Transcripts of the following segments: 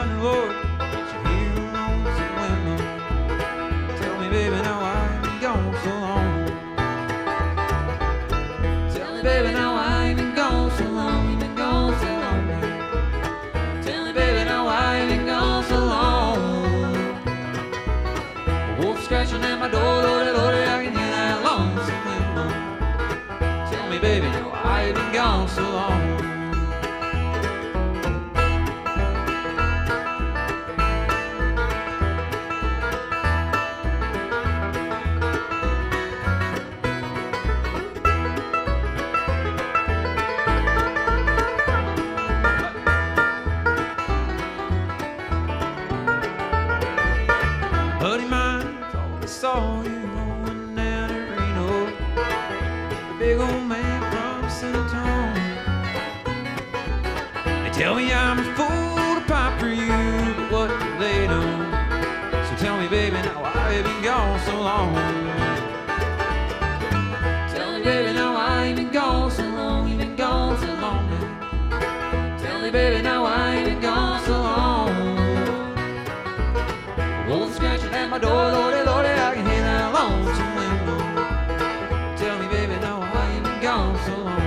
yonder, Lord, that you hear the lonesome women. Tell me, baby, now why you been gone so long? Tell me, baby, now why you been gone so long? You been gone so long, baby. Tell me, baby, now why you been gone so long? A wolf scratching at my door, Lordy, Lordy, I can hear that lonesome wind. Tell me, baby, now why you been gone so long? Buddy mine told me saw you rolling down to Reno, the big old man from San Antonio. They tell me I'm a fool to pipe for you, but what do they know? So tell me, baby, now why you been gone so long? Tell me, baby, now why you been gone so long? You been gone so long, baby. Tell me, baby, now why you been gone so long? Wolf scratching at my door, Lordy, Lordy, I can hear that lonesome wind blow. Tell me, baby, now why you been gone so long?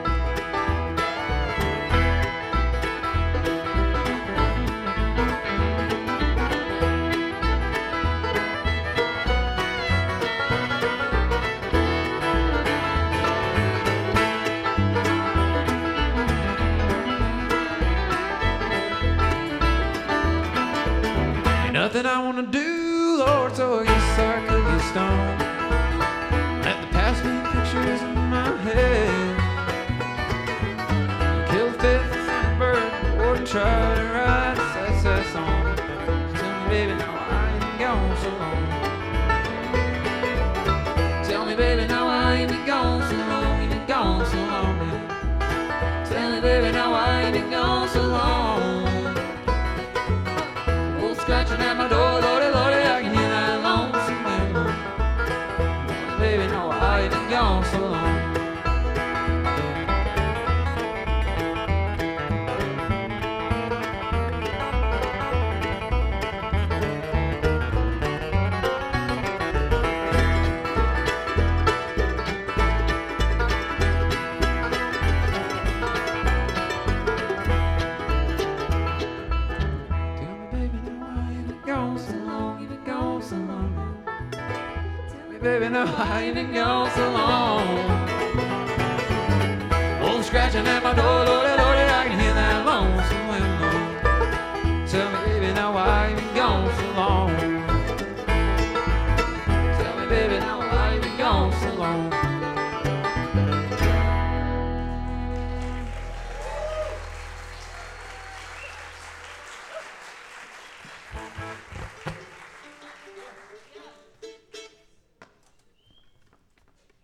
Ain't nothing I wanna do, Lord, so I guess I could get stoned. Let the past be pictures in my head. Kill the fifth bird, or try to write a sad song. Tell me, baby, now why you been gone so long? Tell me, baby, now why you been gone so long? You been gone so long, baby. Tell me, baby, now why you been gone so long? Scratching at my door, Lordy, Lordy, I can hear that lonesome wind blow. Baby, now why you been gone so long? Gone so long, you've been gone so long. Tell me, baby, now why you been gone so long? Wolf scratching at my door, Lord.